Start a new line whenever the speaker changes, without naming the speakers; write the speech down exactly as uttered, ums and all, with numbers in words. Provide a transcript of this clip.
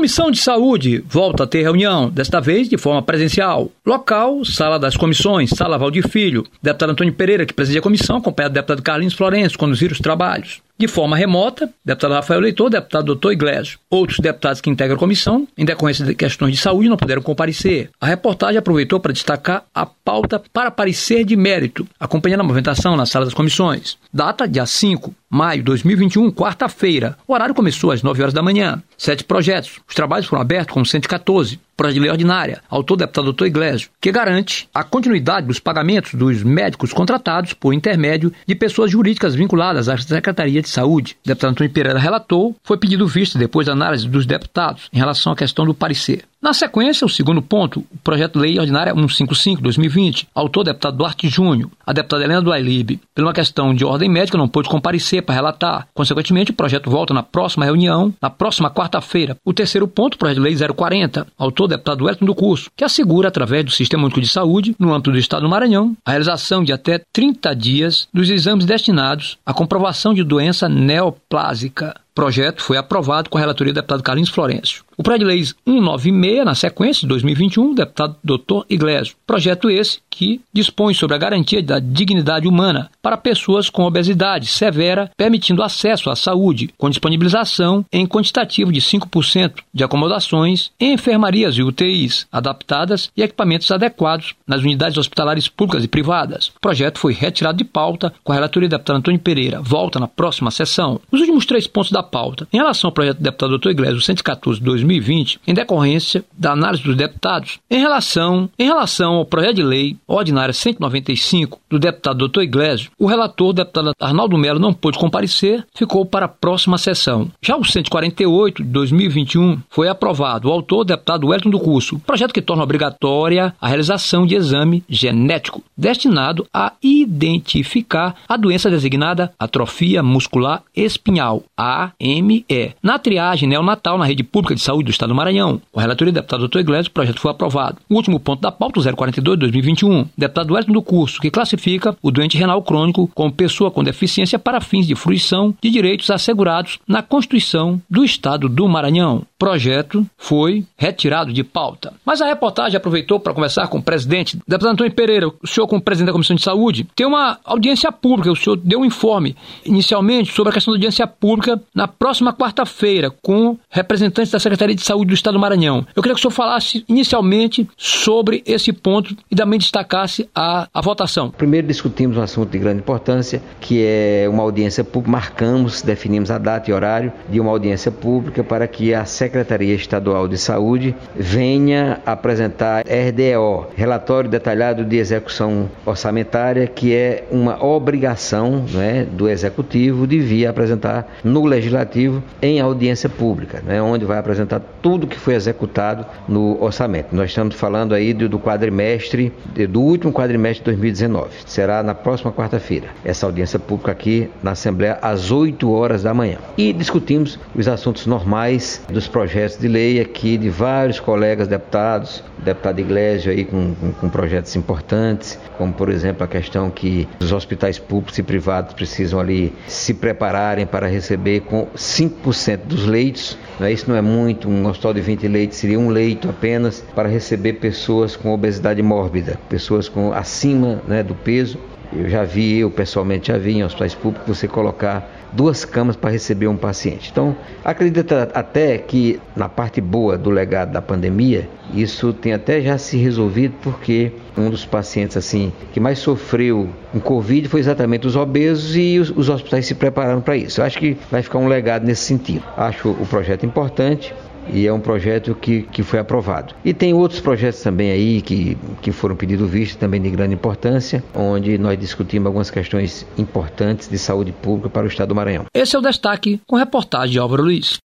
Comissão de Saúde volta a ter reunião, desta vez de forma presencial. Local, Sala das Comissões, Sala Valdir Filho. Deputado Antônio Pereira, que presidia a comissão, acompanhado do deputado Carlinhos Florencio, conduziram os trabalhos. De forma remota, deputado Rafael Leitor, deputado doutor Iglesias. Outros deputados que integram a comissão, em decorrência de questões de saúde, não puderam comparecer. A reportagem aproveitou para destacar a pauta para parecer de mérito, acompanhando a movimentação na sala das comissões. Data, dia cinco de maio de dois mil e vinte e um, quarta-feira. O horário começou às nove horas da manhã. Sete projetos. Os trabalhos foram abertos com cento e catorze. Projeto de lei ordinária, autor deputado doutor Iglesias, que garante a continuidade dos pagamentos dos médicos contratados por intermédio de pessoas jurídicas vinculadas à Secretaria de Saúde. O deputado Antônio Pereira relatou, foi pedido vista depois da análise dos deputados em relação à questão do parecer. Na sequência, o segundo ponto, o projeto de lei ordinária cento e cinquenta e cinco de dois mil e vinte, autor deputado Duarte Júnior, a deputada Helena do Ailib, por uma questão de ordem médica, não pôde comparecer para relatar. Consequentemente, o projeto volta na próxima reunião, na próxima quarta-feira. O terceiro ponto, o projeto de lei zero quarenta, autor deputado Wellington do Curso, que assegura, através do Sistema Único de Saúde, no âmbito do Estado do Maranhão, a realização de até trinta dias dos exames destinados à comprovação de doença neoplásica. O projeto foi aprovado com a relatoria do deputado Carlinhos Florencio. O projeto de lei cento e noventa e seis, na sequência, de dois mil e vinte e um, deputado doutor Iglesias. Projeto esse que dispõe sobre a garantia da dignidade humana para pessoas com obesidade severa, permitindo acesso à saúde, com disponibilização em quantitativo de cinco por cento de acomodações em enfermarias e U T Is adaptadas e equipamentos adequados nas unidades hospitalares públicas e privadas. O projeto foi retirado de pauta com a relatoria do deputado Antônio Pereira. Volta na próxima sessão. Os últimos três pontos da pauta. Em relação ao projeto do deputado doutor Iglesias, cento e catorze de dois mil e vinte, em decorrência da análise dos deputados, em relação, em relação ao projeto de lei ordinária cento e noventa e cinco do deputado doutor Iglesias, o relator, o deputado Arnaldo Melo, não pôde comparecer, ficou para a próxima sessão. Já o cento e quarenta e oito de dois mil e vinte e um foi aprovado. O autor, o deputado Wellington do Curso, projeto que torna obrigatória a realização de exame genético destinado a identificar a doença designada atrofia muscular espinhal, A M E, na triagem neonatal na rede pública de saúde do Estado do Maranhão. Com a relatoria do deputado doutor Iglesias, o projeto foi aprovado. O último ponto da pauta, o zero quarenta e dois de dois mil e vinte e um, deputado Wellington do Curso, que classifica o doente renal crônico como pessoa com deficiência para fins de fruição de direitos assegurados na Constituição do Estado do Maranhão. O projeto foi retirado de pauta. Mas a reportagem aproveitou para conversar com o presidente, deputado Antônio Pereira, o senhor como presidente da Comissão de Saúde, tem uma audiência pública, o senhor deu um informe inicialmente sobre a questão da audiência pública na próxima quarta-feira com representantes da Secretaria de Saúde do Estado do Maranhão. Eu queria que o senhor falasse inicialmente sobre esse ponto e também destacasse a, a votação.
Primeiro discutimos um assunto de grande importância, que é uma audiência pública. Marcamos, definimos a data e horário de uma audiência pública para que a Secretaria Estadual de Saúde venha apresentar R D O, Relatório Detalhado de Execução Orçamentária, que é uma obrigação, né, do Executivo de vir apresentar no Legislativo em audiência pública, né, onde vai apresentar tudo que foi executado no orçamento. Nós estamos falando aí do, do quadrimestre, do último quadrimestre de dois mil e dezenove. Será na próxima quarta-feira, essa audiência pública aqui na Assembleia às oito horas da manhã. E discutimos os assuntos normais dos projetos de lei aqui de vários colegas deputados, o deputado Iglesias aí com, com, com projetos importantes, como por exemplo a questão que os hospitais públicos e privados precisam ali se prepararem para receber com cinco por cento dos leitos. Né? Isso não é muito, um hospital de vinte leitos seria um leito apenas para receber pessoas com obesidade mórbida, pessoas com acima, né, do peso. Eu já vi, eu pessoalmente já vi em hospitais públicos você colocar duas camas para receber um paciente. Então, acredito até que na parte boa do legado da pandemia, isso tem até já se resolvido, porque um dos pacientes assim que mais sofreu com Covid foi exatamente os obesos, e os, os hospitais se prepararam para isso. Eu acho que vai ficar um legado nesse sentido. Acho o projeto importante. E é um projeto que, que foi aprovado. E tem outros projetos também aí que, que foram pedidos vista, também de grande importância, onde nós discutimos algumas questões importantes de saúde pública para o Estado do Maranhão.
Esse é o destaque com reportagem de Álvaro Luiz.